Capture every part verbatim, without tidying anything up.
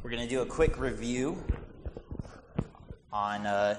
We're going to do a quick review on uh,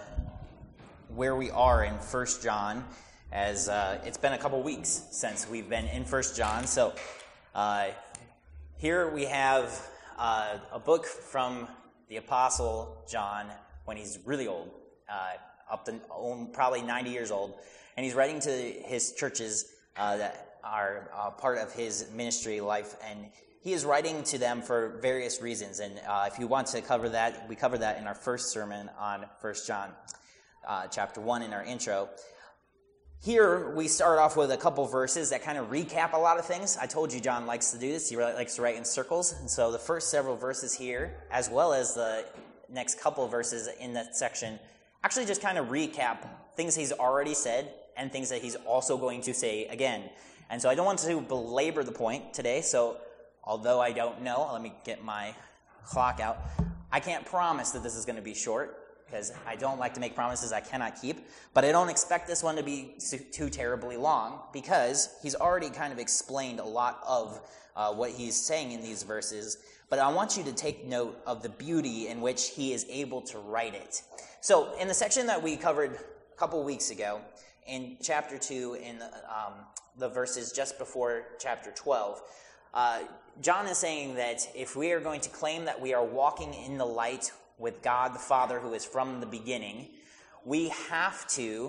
where we are in First John, as uh, it's been a couple weeks since we've been in First John. So uh, here we have uh, a book from the Apostle John when he's really old, uh, up to probably ninety years old, and he's writing to his churches uh, that are uh, part of his ministry life, and he is writing to them for various reasons. And uh, if you want to cover that, we covered that in our first sermon on First John, uh, chapter one in our intro. Here, we start off with a couple verses that kind of recap a lot of things. I told you John likes to do this. He really likes to write in circles. And so the first several verses here, as well as the next couple of verses in that section, actually just kind of recap things he's already said and things that he's also going to say again. And so I don't want to belabor the point today, so although I don't know, let me get my clock out. I can't promise that this is going to be short, because I don't like to make promises I cannot keep, but I don't expect this one to be too terribly long, because he's already kind of explained a lot of uh, what he's saying in these verses, but I want you to take note of the beauty in which he is able to write it. So in the section that we covered a couple weeks ago, in chapter two, in the, um, the verses just before chapter twelve, uh, John is saying that if we are going to claim that we are walking in the light with God the Father who is from the beginning, we have to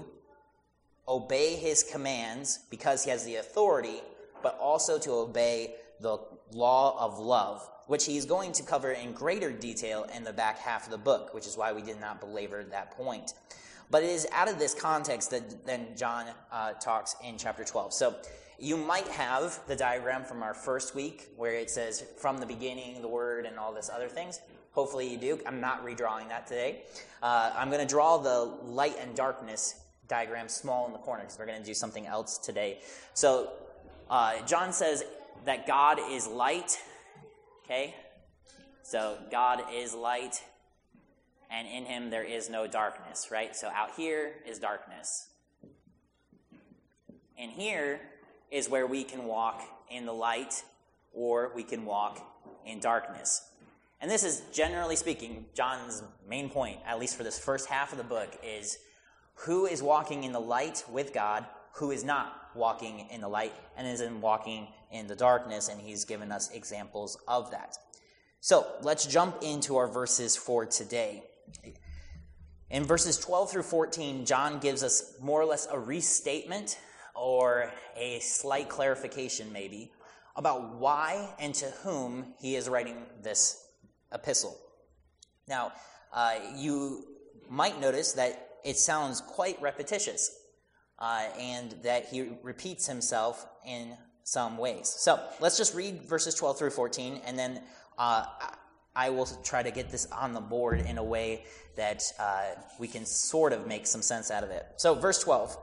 obey his commands because he has the authority, but also to obey the law of love, which he's going to cover in greater detail in the back half of the book, which is why we did not belabor that point. But it is out of this context that then John uh, talks in chapter twelve. So you might have the diagram from our first week where it says from the beginning, the word, and all this other things. Hopefully you do. I'm not redrawing that today. Uh, I'm going to draw the light and darkness diagram small in the corner because we're going to do something else today. So uh, John says that God is light. Okay? So God is light, and in him there is no darkness, right? So out here is darkness. And here is where we can walk in the light, or we can walk in darkness. And this is, generally speaking, John's main point, at least for this first half of the book, is who is walking in the light with God, who is not walking in the light, and is in walking in the darkness, and he's given us examples of that. So, let's jump into our verses for today. In verses twelve through fourteen, John gives us more or less a restatement, or a slight clarification maybe, about why and to whom he is writing this epistle. Now, uh, you might notice that it sounds quite repetitious, uh, and that he repeats himself in some ways. So, let's just read verses twelve through fourteen, and then uh, I will try to get this on the board in a way that uh, we can sort of make some sense out of it. So, verse twelve.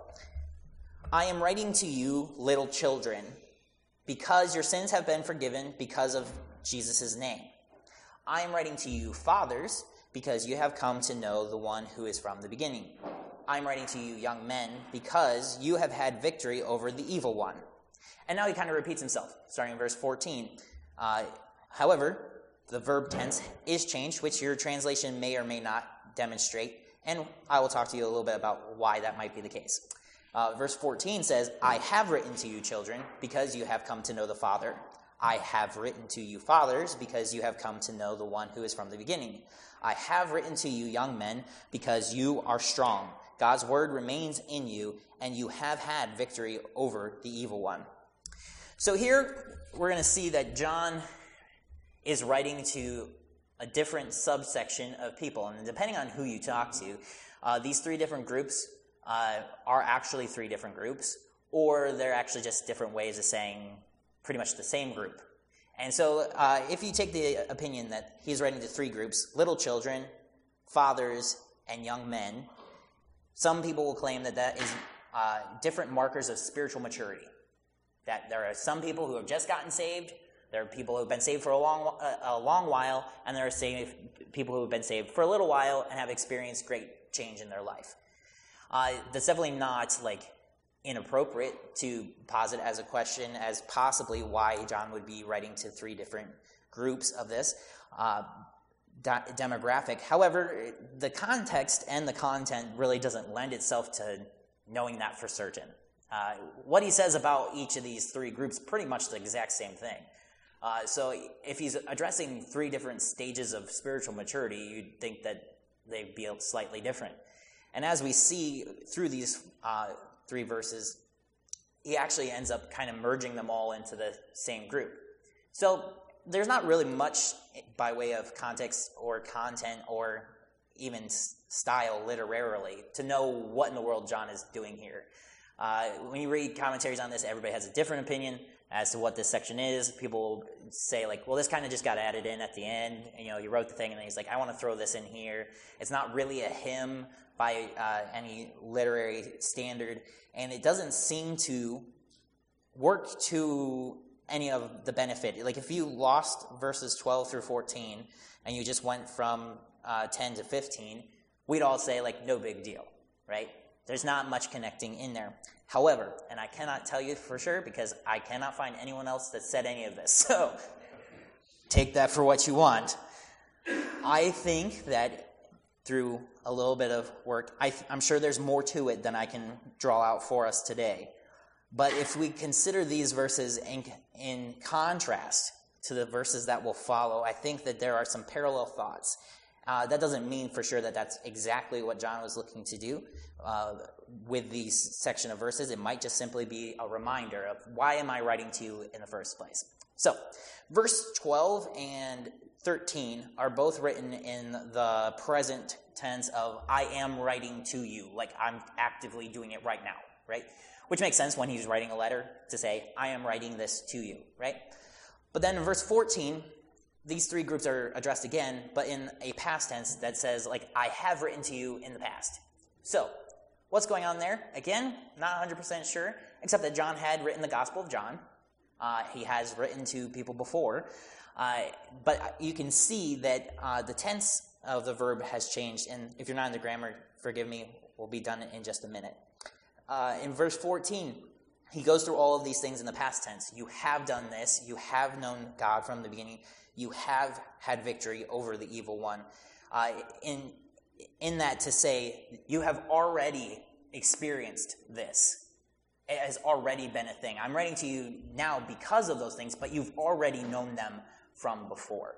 I am writing to you, little children, because your sins have been forgiven because of Jesus' name. I am writing to you, fathers, because you have come to know the one who is from the beginning. I am writing to you, young men, because you have had victory over the evil one. And now he kind of repeats himself, starting in verse fourteen. Uh, however, the verb tense is changed, which your translation may or may not demonstrate, and I will talk to you a little bit about why that might be the case. Uh, verse fourteen says, I have written to you, children, because you have come to know the Father. I have written to you, fathers, because you have come to know the one who is from the beginning. I have written to you, young men, because you are strong. God's word remains in you, and you have had victory over the evil one. So here we're going to see that John is writing to a different subsection of people. And depending on who you talk to, uh, these three different groups Uh, are actually three different groups, or they're actually just different ways of saying pretty much the same group. And so uh, if you take the opinion that he's writing to three groups, little children, fathers, and young men, some people will claim that that is uh, different markers of spiritual maturity. That there are some people who have just gotten saved, there are people who have been saved for a long, a long while, and there are saved, people who have been saved for a little while and have experienced great change in their life. Uh, that's definitely not like inappropriate to posit as a question as possibly why John would be writing to three different groups of this. Uh, de- demographic. However, the context and the content really doesn't lend itself to knowing that for certain. Uh, what he says about each of these three groups, pretty much the exact same thing. Uh, so if he's addressing three different stages of spiritual maturity, you'd think that they'd be slightly different. And as we see through these uh, three verses, he actually ends up kind of merging them all into the same group. So there's not really much by way of context or content or even style literarily to know what in the world John is doing here. Uh, when you read commentaries on this, everybody has a different opinion as to what this section is. People say, like, well, this kind of just got added in at the end. And, you know, he wrote the thing, and then he's like, I want to throw this in here. It's not really a hymn by uh, any literary standard, and it doesn't seem to work to any of the benefit. Like, if you lost verses twelve through fourteen, and you just went from uh, ten to fifteen, we'd all say, like, no big deal, right? There's not much connecting in there. However, and I cannot tell you for sure because I cannot find anyone else that said any of this, so take that for what you want. I think that through a little bit of work, I th- I'm sure there's more to it than I can draw out for us today. But if we consider these verses in, in contrast to the verses that will follow, I think that there are some parallel thoughts. Uh, that doesn't mean for sure that that's exactly what John was looking to do uh, with these section of verses. It might just simply be a reminder of why am I writing to you in the first place. So, verse twelve and thirteen are both written in the present tense of I am writing to you, like I'm actively doing it right now, right? Which makes sense when he's writing a letter to say, I am writing this to you, right? But then in verse fourteen, these three groups are addressed again, but in a past tense that says, like, I have written to you in the past. So, what's going on there? Again, not one hundred percent sure, except that John had written the Gospel of John. Uh, he has written to people before. Uh, but you can see that uh, the tense of the verb has changed. And if you're not into grammar, forgive me, we'll be done in just a minute. Uh, in verse fourteen, he goes through all of these things in the past tense. You have done this. You have known God from the beginning. You have had victory over the evil one. Uh, in, in that to say, you have already experienced this. It has already been a thing. I'm writing to you now because of those things, but you've already known them from before.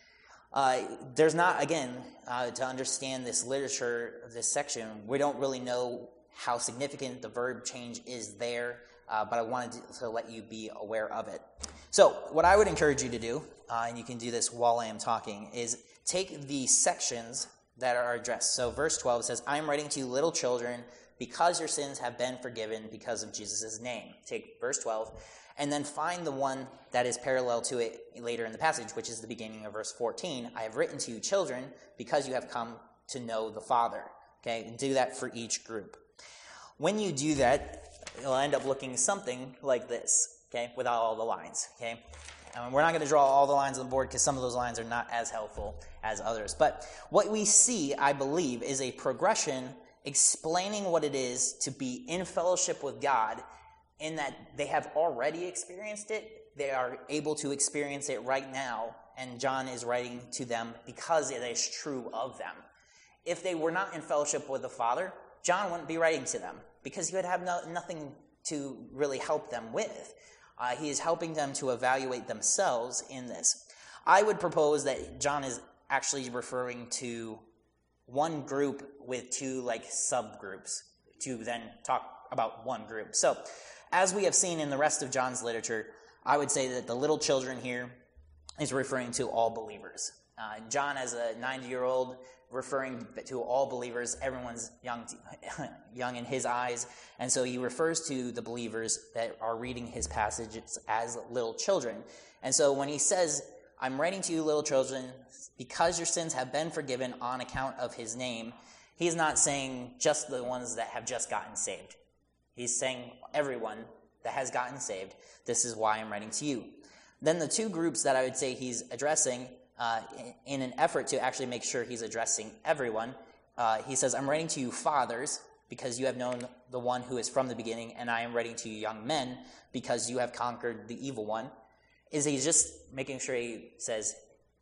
Uh, there's not, again, uh, to understand this literature, this section, we don't really know how significant the verb change is there, uh, but I wanted to, to let you be aware of it. So what I would encourage you to do, uh, and you can do this while I am talking, is take the sections that are addressed. So verse twelve says, I am writing to you, little children, because your sins have been forgiven because of Jesus' name. Take verse twelve, and then find the one that is parallel to it later in the passage, which is the beginning of verse fourteen. I have written to you, children, because you have come to know the Father. Okay, and do that for each group. When you do that, you'll end up looking something like this, okay, without all the lines, okay? Um, we're not going to draw all the lines on the board because some of those lines are not as helpful as others. But what we see, I believe, is a progression explaining what it is to be in fellowship with God, in that they have already experienced it, they are able to experience it right now, and John is writing to them because it is true of them. If they were not in fellowship with the Father, John wouldn't be writing to them because he would have no, nothing to really help them with. Uh, he is helping them to evaluate themselves in this. I would propose that John is actually referring to one group with two like subgroups to then talk about one group. So, as we have seen in the rest of John's literature, I would say that the little children here is referring to all believers. Uh, John, as a ninety-year-old, referring to all believers, everyone's young, young in his eyes, and so he refers to the believers that are reading his passages as little children. And so when he says, I'm writing to you, little children, because your sins have been forgiven on account of his name, he's not saying just the ones that have just gotten saved. He's saying everyone that has gotten saved, this is why I'm writing to you. Then the two groups that I would say he's addressing, uh, in an effort to actually make sure he's addressing everyone, uh, he says, I'm writing to you, fathers, because you have known the one who is from the beginning, and I am writing to you, young men, because you have conquered the evil one. Is he's just making sure he says,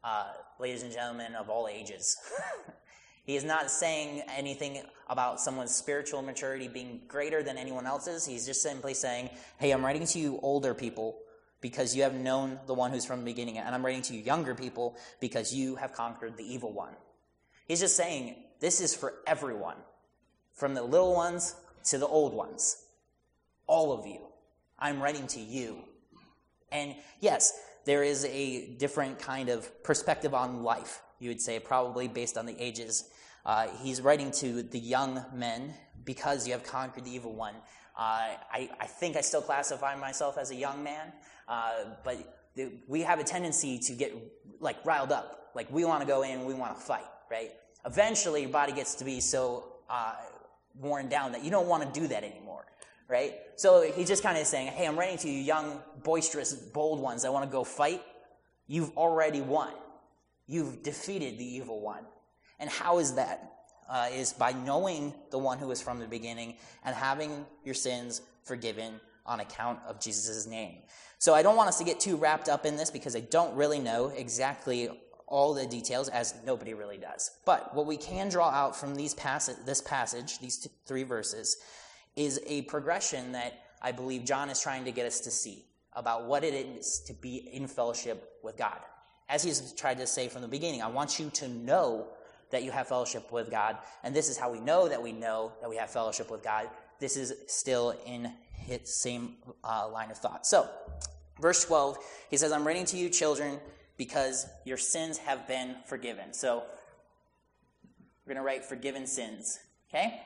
uh, ladies and gentlemen of all ages. He is not saying anything about someone's spiritual maturity being greater than anyone else's. He's just simply saying, hey, I'm writing to you older people because you have known the one who's from the beginning, and I'm writing to you younger people because you have conquered the evil one. He's just saying this is for everyone, from the little ones to the old ones. All of you. I'm writing to you. And yes, there is a different kind of perspective on life, you would say, probably based on the ages. Uh, he's writing to the young men because you have conquered the evil one. Uh, I, I think I still classify myself as a young man, uh, but the, we have a tendency to get like riled up. Like we want to go in, we want to fight, right? Eventually, your body gets to be so uh, worn down that you don't want to do that anymore, right? So he's just kind of saying, hey, I'm writing to you young, boisterous, bold ones that want to go fight. You've already won. You've defeated the evil one. And how is that? Uh, is by knowing the one who is from the beginning and having your sins forgiven on account of Jesus' name. So I don't want us to get too wrapped up in this because I don't really know exactly all the details, as nobody really does. But what we can draw out from these passage, this passage, these two, three verses, is a progression that I believe John is trying to get us to see about what it is to be in fellowship with God. As he's tried to say from the beginning, I want you to know that you have fellowship with God, and this is how we know that we know that we have fellowship with God. This is still in his same uh, line of thought. So, verse twelve, he says, I'm writing to you, children, because your sins have been forgiven. So, we're going to write forgiven sins, okay?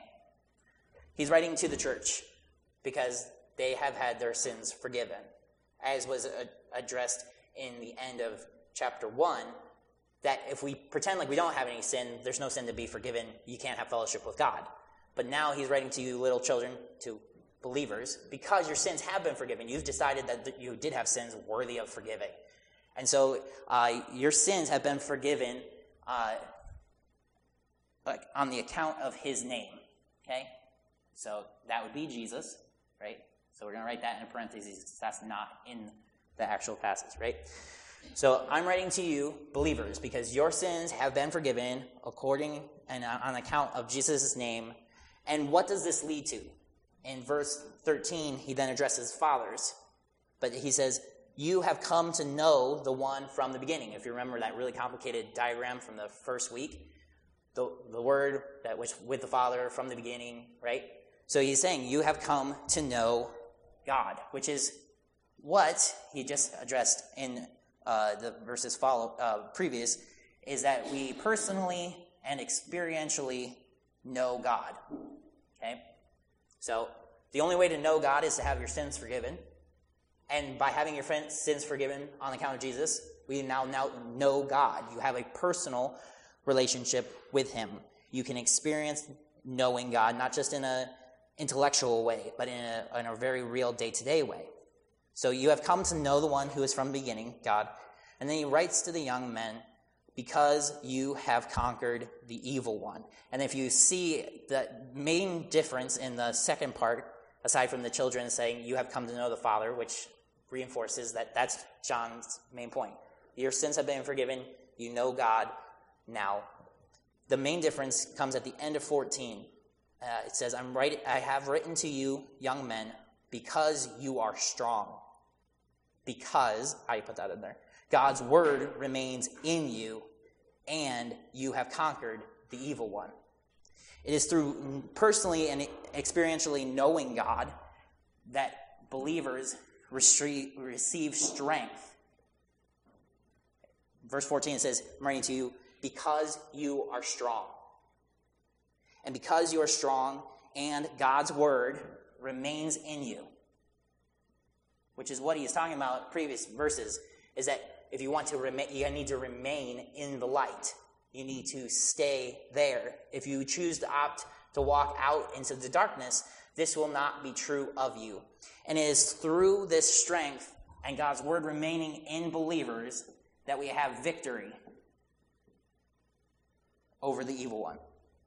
He's writing to the church because they have had their sins forgiven, as was uh, addressed in the end of chapter one, that if we pretend like we don't have any sin, there's no sin to be forgiven, you can't have fellowship with God. But now he's writing to you little children, to believers, because your sins have been forgiven. You've decided that you did have sins worthy of forgiving. And so uh, your sins have been forgiven uh, like on the account of his name, okay? So that would be Jesus, right? So we're going to write that in parentheses. That's not in the actual passage, right? So I'm writing to you, believers, because your sins have been forgiven according and on account of Jesus' name. And what does this lead to? In verse thirteen, he then addresses fathers. But he says, you have come to know the one from the beginning. If you remember that really complicated diagram from the first week, the, the word that was with the Father from the beginning, right? So he's saying, you have come to know God, which is what he just addressed in Uh, the verses follow uh, previous, is that we personally and experientially know God. Okay? So the only way to know God is to have your sins forgiven. And by having your sins forgiven on account of Jesus, we now, now know God. You have a personal relationship with him. You can experience knowing God, not just in an intellectual way, but in a, in a very real day-to-day way. So you have come to know the one who is from the beginning, God. And then he writes to the young men, because you have conquered the evil one. And if you see the main difference in the second part, aside from the children saying, you have come to know the Father, which reinforces that that's John's main point. Your sins have been forgiven. You know God now. The main difference comes at the end of fourteen. Uh, it says, I'm writing, I have written to you, young men, because you are strong. Because, how do you put that in there? God's word remains in you, and you have conquered the evil one. It is through personally and experientially knowing God that believers receive strength. Verse fourteen, it says, I'm writing to you, because you are strong. And because you are strong, and God's word remains in you, which is what he's talking about in previous verses, is that if you want to remain, you need to remain in the light. You need to stay there. If you choose to opt to walk out into the darkness, this will not be true of you. And it is through this strength and God's word remaining in believers that we have victory over the evil one.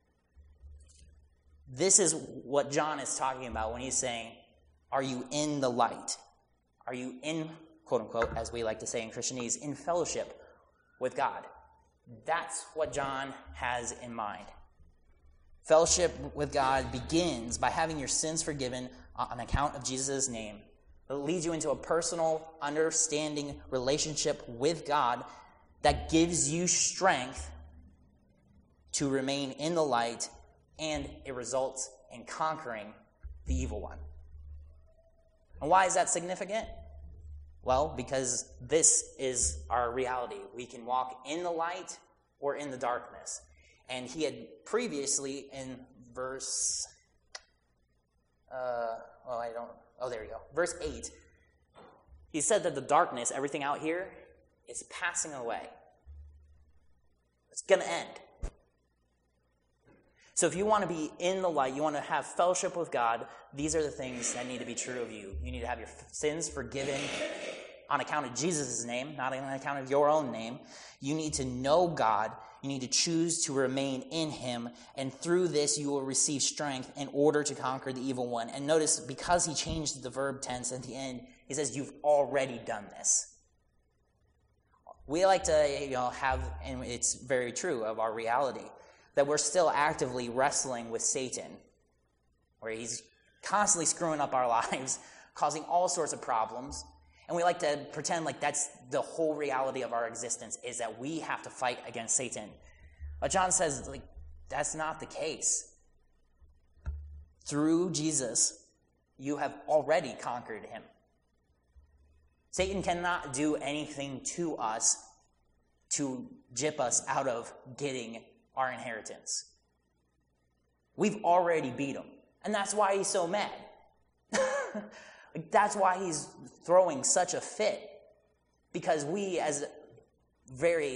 This is what John is talking about when he's saying, are you in the light? Are you in, quote unquote, as we like to say in Christianese, in fellowship with God. That's what John has in mind. Fellowship with God begins by having your sins forgiven on account of Jesus' name. It leads you into a personal, understanding relationship with God that gives you strength to remain in the light, and it results in conquering the evil one. And why is that significant? Well, because this is our reality. We can walk in the light or in the darkness. And he had previously in verse, uh, oh, I don't, oh, there you go. Verse eight, he said that the darkness, everything out here, is passing away. It's going to end. So if you want to be in the light, you want to have fellowship with God, these are the things that need to be true of you. You need to have your sins forgiven on account of Jesus' name, not on account of your own name. You need to know God. You need to choose to remain in him. And through this, you will receive strength in order to conquer the evil one. And notice, because he changed the verb tense at the end, he says, you've already done this. We like to, you know, have, and it's very true of our reality, that we're still actively wrestling with Satan, where he's constantly screwing up our lives, causing all sorts of problems. And we like to pretend like that's the whole reality of our existence, is that we have to fight against Satan. But John says, like, that's not the case. Through Jesus, you have already conquered him. Satan cannot do anything to us to gyp us out of getting our inheritance. We've already beat him. And that's why he's so mad. Like, that's why he's throwing such a fit. Because we, as very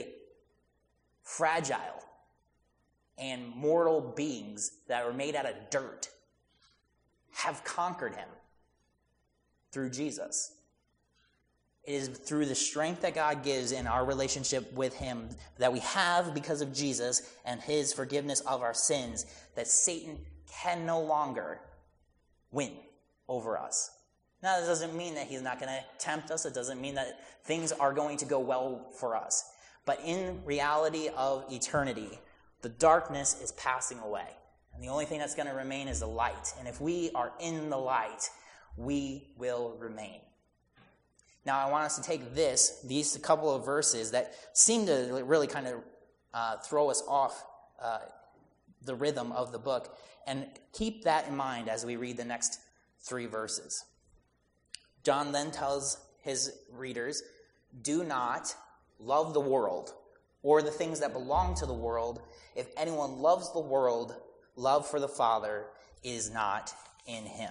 fragile and mortal beings that are made out of dirt, have conquered him through Jesus. It is through the strength that God gives in our relationship with him that we have because of Jesus and his forgiveness of our sins, that Satan can no longer win over us. Now, that doesn't mean that he's not going to tempt us. It doesn't mean that things are going to go well for us. But in reality of eternity, the darkness is passing away. And the only thing that's going to remain is the light. And if we are in the light, we will remain. Now, I want us to take this, these couple of verses that seem to really kind of uh, throw us off uh, the rhythm of the book, and keep that in mind as we read the next three verses. John then tells his readers, do not love the world or the things that belong to the world. If anyone loves the world, love for the Father is not in him.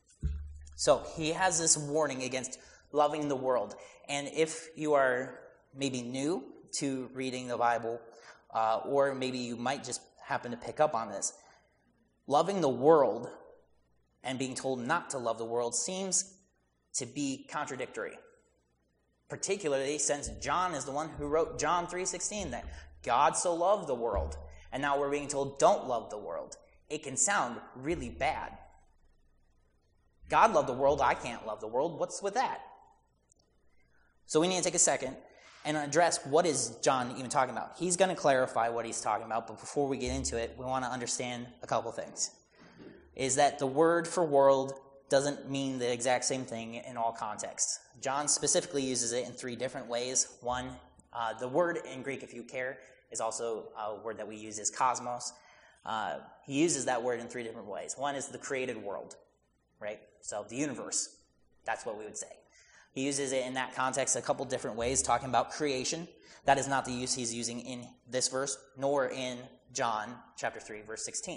So he has this warning against loving the world. And if you are maybe new to reading the Bible, uh, or maybe you might just happen to pick up on this, loving the world and being told not to love the world seems to be contradictory. Particularly since John is the one who wrote John three sixteen, that God so loved the world. And now we're being told don't love the world. It can sound really bad. God loved the world, I can't love the world. What's with that? So we need to take a second and address what is John even talking about. He's going to clarify what he's talking about, but before we get into it, we want to understand a couple things. Is that the word for world doesn't mean the exact same thing in all contexts. John specifically uses it in three different ways. One, uh, the word in Greek, if you care, is also a word that we use is cosmos. Uh, he uses that word in three different ways. One is the created world, right? So the universe, that's what we would say. He uses it in that context a couple different ways, talking about creation. That is not the use he's using in this verse, nor in John chapter three, verse sixteen.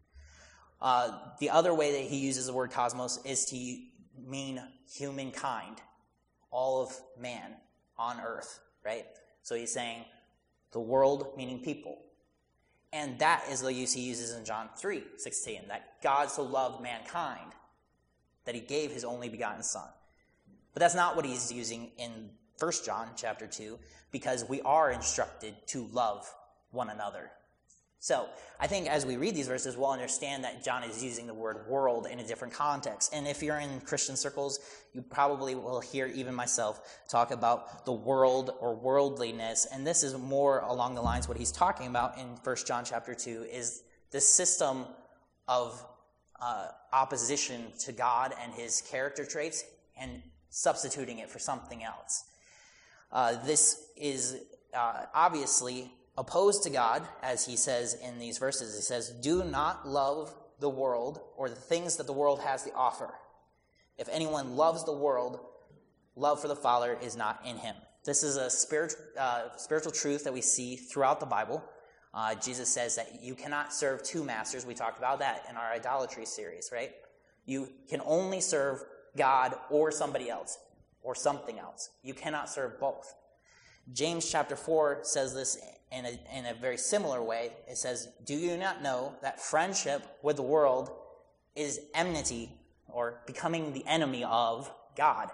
Uh, the other way that he uses the word cosmos is to mean humankind, all of man on earth, right? So he's saying the world meaning people. And that is the use he uses in John three sixteen, that God so loved mankind that he gave his only begotten son. But that's not what he's using in First John chapter two, because we are instructed to love one another. So I think as we read these verses, we'll understand that John is using the word world in a different context. And if you're in Christian circles, you probably will hear even myself talk about the world or worldliness. And this is more along the lines what he's talking about in First John chapter two is the system of uh, opposition to God and his character traits and substituting it for something else. Uh, this is uh, obviously opposed to God, as he says in these verses. He says, do not love the world or the things that the world has to offer. If anyone loves the world, love for the Father is not in him. This is a spiritual, uh, spiritual truth that we see throughout the Bible. Uh, Jesus says that you cannot serve two masters. We talked about that in our idolatry series, right? You can only serve God or somebody else or something else. You cannot serve both. James chapter four says this in a, in a very similar way. It says, do you not know that friendship with the world is enmity or becoming the enemy of God?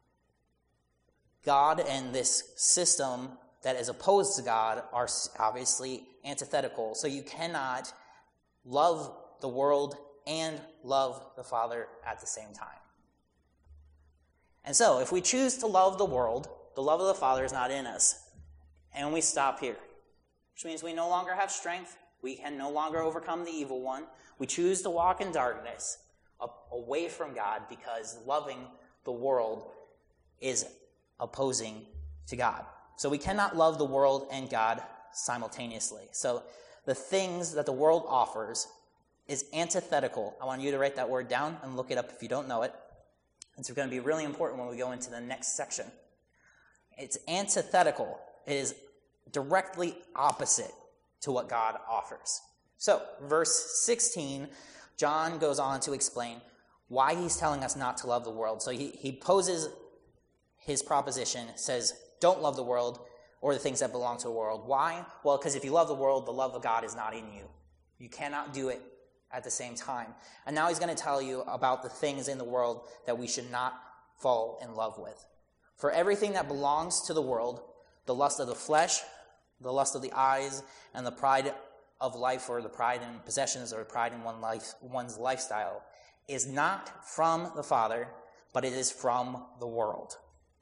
God and this system that is opposed to God are obviously antithetical. So you cannot love the world and love the Father at the same time. And so if we choose to love the world, the love of the Father is not in us. And we stop here, which means we no longer have strength. We can no longer overcome the evil one. We choose to walk in darkness away from God because loving the world is opposing to God. So we cannot love the world and God simultaneously. So the things that the world offers is antithetical. I want you to write that word down and look it up if you don't know it. It's going to be really important when we go into the next section. It's antithetical. It is directly opposite to what God offers. So, verse sixteen, John goes on to explain why he's telling us not to love the world. So he, he poses his proposition, says, don't love the world or the things that belong to the world. Why? Well, because if you love the world, the love of God is not in you. You cannot do it at the same time. And now he's going to tell you about the things in the world that we should not fall in love with. For everything that belongs to the world, the lust of the flesh, the lust of the eyes, and the pride of life, or the pride in possessions, or pride in one life, one's lifestyle, is not from the Father, but it is from the world.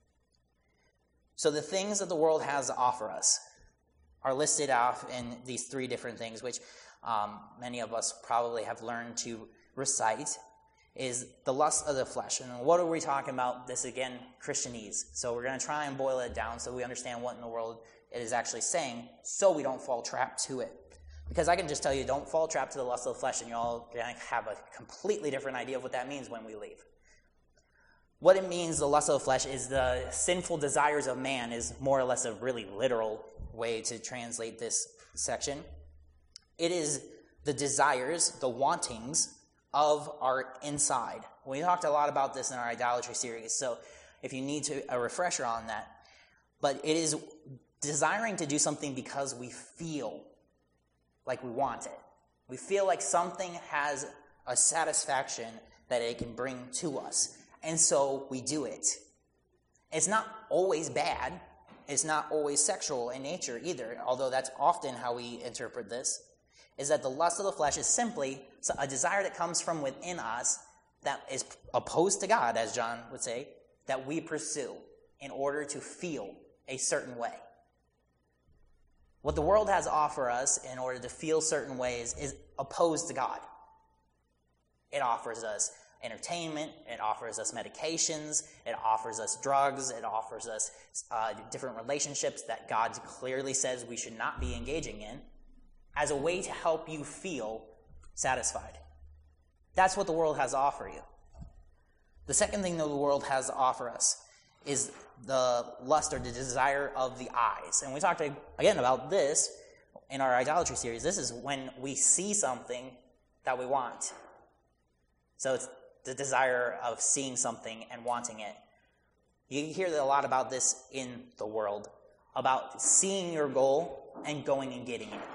So the things that the world has to offer us are listed off in these three different things, which um, many of us probably have learned to recite, is the lust of the flesh. And what are we talking about? This, again, Christianese. So we're going to try and boil it down so we understand what in the world it is actually saying, so we don't fall trapped to it. Because I can just tell you, don't fall trapped to the lust of the flesh, and you're all going to have a completely different idea of what that means when we leave. What it means, the lust of the flesh, is the sinful desires of man, is more or less a really literal way to translate this section. It is the desires, the wantings of our inside. We talked a lot about this in our idolatry series, so if you need to, a refresher on that. But it is desiring to do something because we feel like we want it. We feel like something has a satisfaction that it can bring to us. And so we do it. It's not always bad. It's not always sexual in nature either, although that's often how we interpret this, is that the lust of the flesh is simply a desire that comes from within us that is opposed to God, as John would say, that we pursue in order to feel a certain way. What the world has to offer us in order to feel certain ways is opposed to God. It offers us entertainment, it offers us medications, it offers us drugs, it offers us uh, different relationships that God clearly says we should not be engaging in as a way to help you feel satisfied. That's what the world has to offer you. The second thing that the world has to offer us is the lust or the desire of the eyes. And we talked again about this in our idolatry series. This is when we see something that we want. So it's the desire of seeing something and wanting it. You hear a lot about this in the world, about seeing your goal and going and getting it.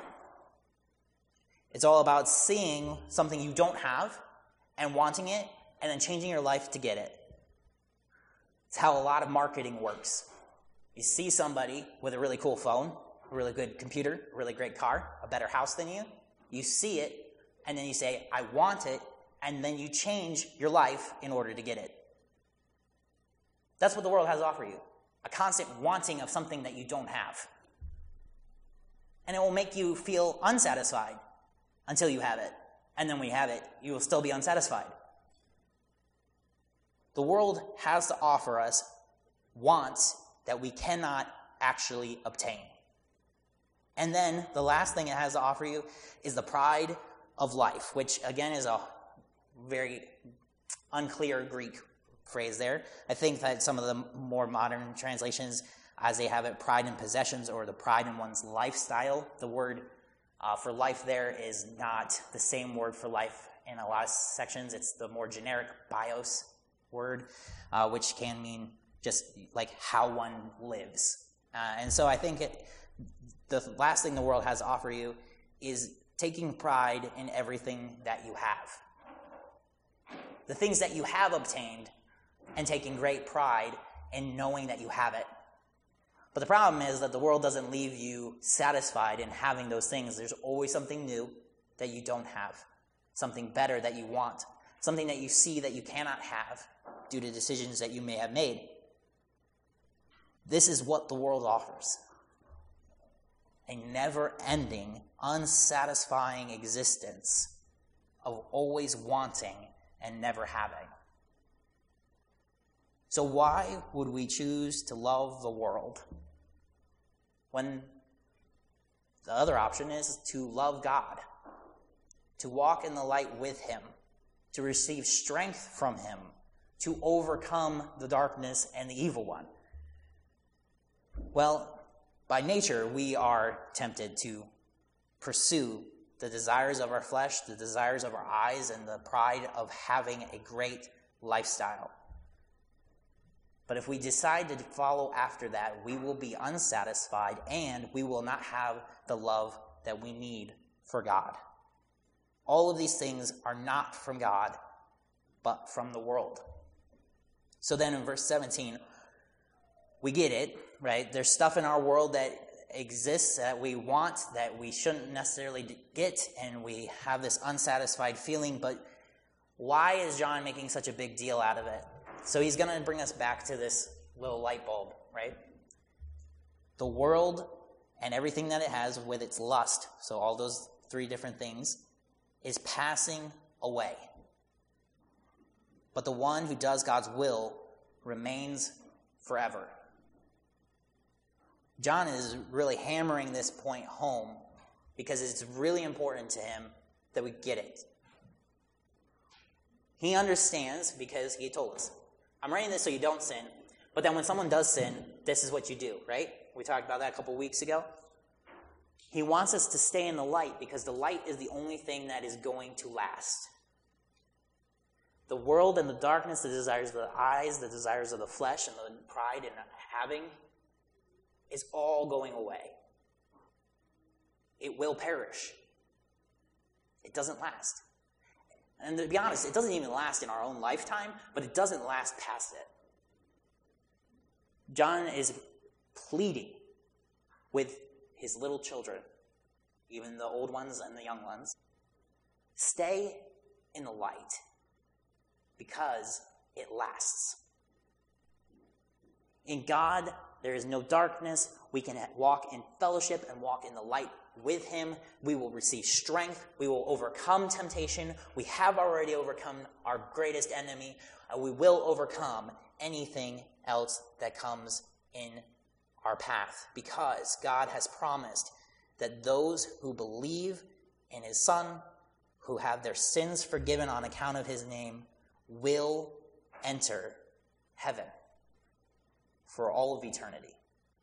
It's all about seeing something you don't have and wanting it and then changing your life to get it. It's how a lot of marketing works. You see somebody with a really cool phone, a really good computer, a really great car, a better house than you, You see it, and then you say, I want it, and then you change your life in order to get it. That's what the world has to offer you. A constant wanting of something that you don't have. And it will make you feel unsatisfied until you have it. And then when you have it, you will still be unsatisfied. The world has to offer us wants that we cannot actually obtain. And then the last thing it has to offer you is the pride of life, which again is a very unclear Greek phrase there. I think that some of the more modern translations, as they have it, pride in possessions or the pride in one's lifestyle. The word uh, for life there is not the same word for life in a lot of sections. It's the more generic bios word, uh, which can mean just like how one lives. Uh, and so I think it, the last thing the world has to offer you is taking pride in everything that you have. The things that you have obtained, and taking great pride in knowing that you have it. But the problem is that the world doesn't leave you satisfied in having those things. There's always something new that you don't have, something better that you want, something that you see that you cannot have due to decisions that you may have made. This is what the world offers. A never-ending, unsatisfying existence of always wanting and never having. So why would we choose to love the world when the other option is to love God, to walk in the light with him, to receive strength from him, to overcome the darkness and the evil one? Well, by nature, we are tempted to pursue the desires of our flesh, the desires of our eyes, and the pride of having a great lifestyle. But if we decide to follow after that, we will be unsatisfied and we will not have the love that we need for God. All of these things are not from God, but from the world. So then in verse seventeen, we get it, right? There's stuff in our world that exists that we want, that we shouldn't necessarily get, and we have this unsatisfied feeling, but why is John making such a big deal out of it? So he's going to bring us back to this little light bulb, right? The world and everything that it has with its lust, so all those three different things, is passing away. But the one who does God's will remains forever. John is really hammering this point home because it's really important to him that we get it. He understands because he told us, I'm writing this so you don't sin, but then when someone does sin, this is what you do, right? We talked about that a couple weeks ago. He wants us to stay in the light because the light is the only thing that is going to last. The world and the darkness, the desires of the eyes, the desires of the flesh, and the pride in having is all going away. It will perish. It doesn't last. And to be honest, it doesn't even last in our own lifetime, but it doesn't last past it. John is pleading with his little children, even the old ones and the young ones, stay in the light because it lasts. In God, there is no darkness. We can walk in fellowship and walk in the light with him. We will receive strength. We will overcome temptation. We have already overcome our greatest enemy, and we will overcome anything else that comes in our path because God has promised that those who believe in his Son, who have their sins forgiven on account of his name, will enter heaven for all of eternity.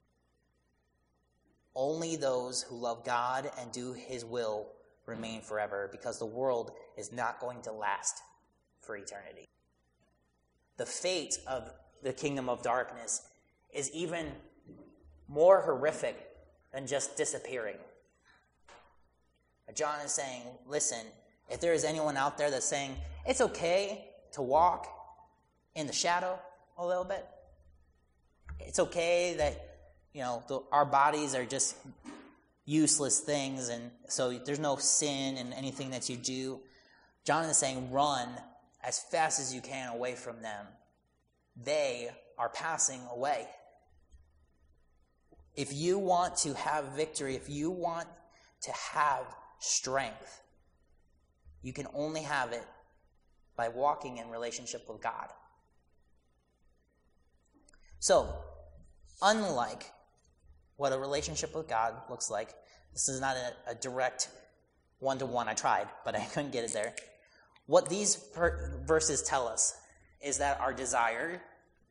Only those who love God and do his will remain forever because the world is not going to last for eternity. The fate of the kingdom of darkness is even more horrific than just disappearing. John is saying, listen, if there is anyone out there that's saying, it's okay to walk in the shadow a little bit, it's okay that, you know, the, our bodies are just useless things, and so there's no sin in anything that you do. John is saying, run as fast as you can away from them. They are passing away. If you want to have victory, if you want to have strength, you can only have it by walking in relationship with God. So, unlike what a relationship with God looks like, this is not a, a direct one-to-one. I tried, but I couldn't get it there. What these per- verses tell us is that our desire,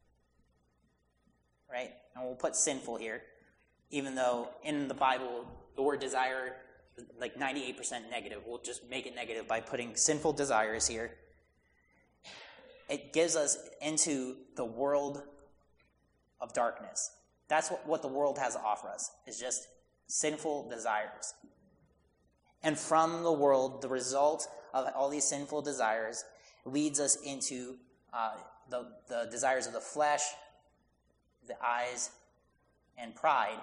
right, and we'll put sinful here, even though in the Bible the word desire is like ninety-eight percent negative. We'll just make it negative by putting sinful desires here. It gives us into the world of darkness. That's what, what the world has to offer us, is just sinful desires. And from the world, the result of all these sinful desires leads us into uh, the, the desires of the flesh, the eyes, and pride.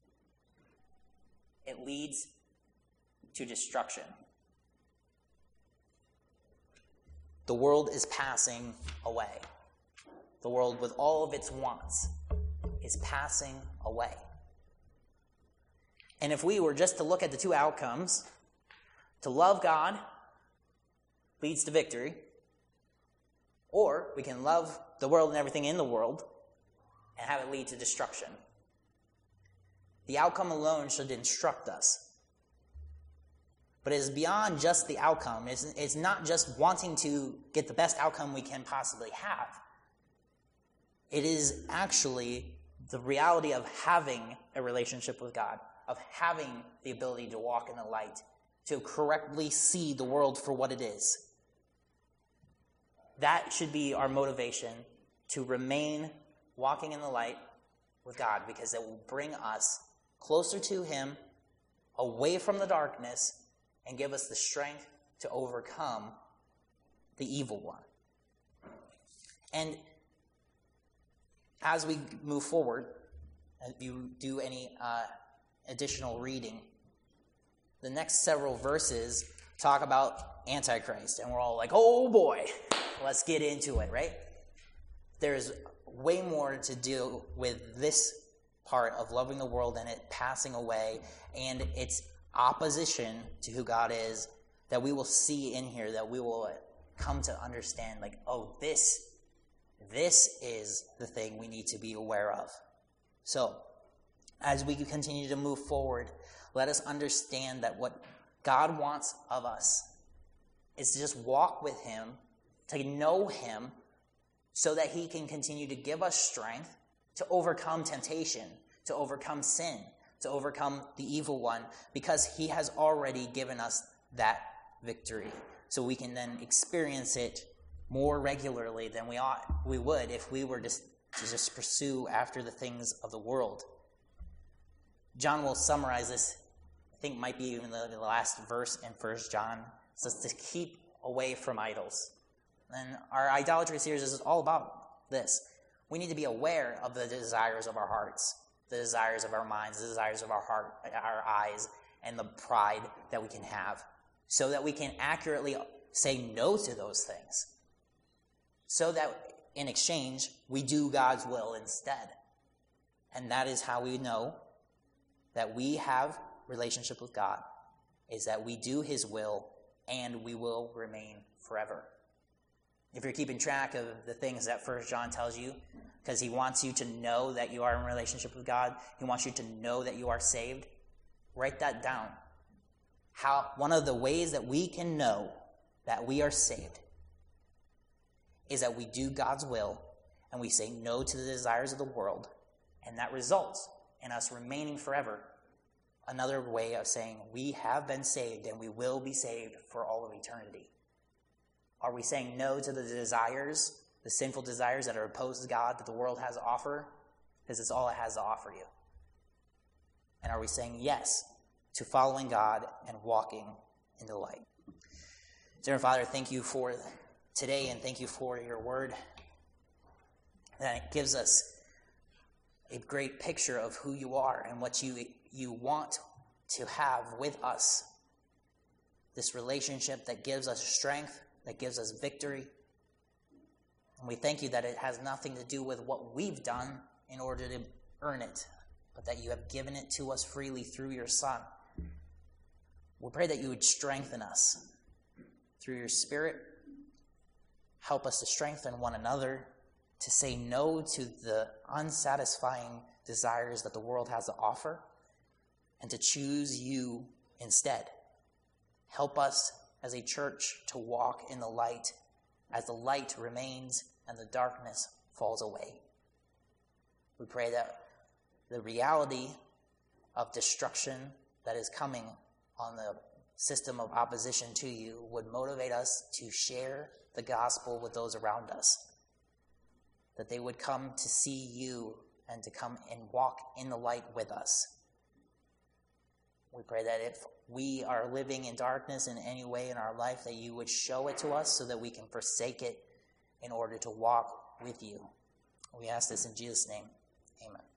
It leads to destruction. The world is passing away. The world with all of its wants is passing away. And if we were just to look at the two outcomes, to love God leads to victory, or we can love the world and everything in the world and have it lead to destruction. The outcome alone should instruct us. But it is beyond just the outcome. It's, it's not just wanting to get the best outcome we can possibly have. It is actually the reality of having a relationship with God, of having the ability to walk in the light, to correctly see the world for what it is. That should be our motivation to remain walking in the light with God, because it will bring us closer to Him, away from the darkness, and give us the strength to overcome the evil one. And as we move forward, if you do any uh, additional reading, the next several verses talk about Antichrist, and we're all like, oh boy, let's get into it, right? There's way more to do with this part of loving the world and it passing away, and its opposition to who God is, that we will see in here, that we will come to understand, like, oh, this This is the thing we need to be aware of. So, as we continue to move forward, let us understand that what God wants of us is to just walk with Him, to know Him, so that He can continue to give us strength to overcome temptation, to overcome sin, to overcome the evil one, because He has already given us that victory. So we can then experience it more regularly than we ought we would if we were just to just pursue after the things of the world. John will summarize this, I think might be even the, the last verse in First John. It says to keep away from idols. And our idolatry series is all about this. We need to be aware of the desires of our hearts, the desires of our minds, the desires of our heart, our eyes, and the pride that we can have, so that we can accurately say no to those things, so that in exchange, we do God's will instead. And that is how we know that we have relationship with God, is that we do His will and we will remain forever. If you're keeping track of the things that First John tells you, because he wants you to know that you are in relationship with God, he wants you to know that you are saved, write that down. How one of the ways that we can know that we are saved is that we do God's will and we say no to the desires of the world, and that results in us remaining forever. Another way of saying we have been saved and we will be saved for all of eternity. Are we saying no to the desires, the sinful desires that are opposed to God that the world has to offer? Because it's all it has to offer you. And are we saying yes to following God and walking in the light? Dear Father, thank you for today, and thank you for your word. That it gives us a great picture of who you are and what you you want to have with us this relationship that gives us strength, that gives us victory. And we thank you that it has nothing to do with what we've done in order to earn it, but that you have given it to us freely through your Son. We pray that you would strengthen us through your Spirit. Help us to strengthen one another, to say no to the unsatisfying desires that the world has to offer, and to choose you instead. Help us as a church to walk in the light as the light remains and the darkness falls away. We pray that the reality of destruction that is coming on the system of opposition to you would motivate us to share the gospel with those around us, that they would come to see you and to come and walk in the light with us. We pray that if we are living in darkness in any way in our life, that you would show it to us so that we can forsake it in order to walk with you. We ask this in Jesus' name. Amen.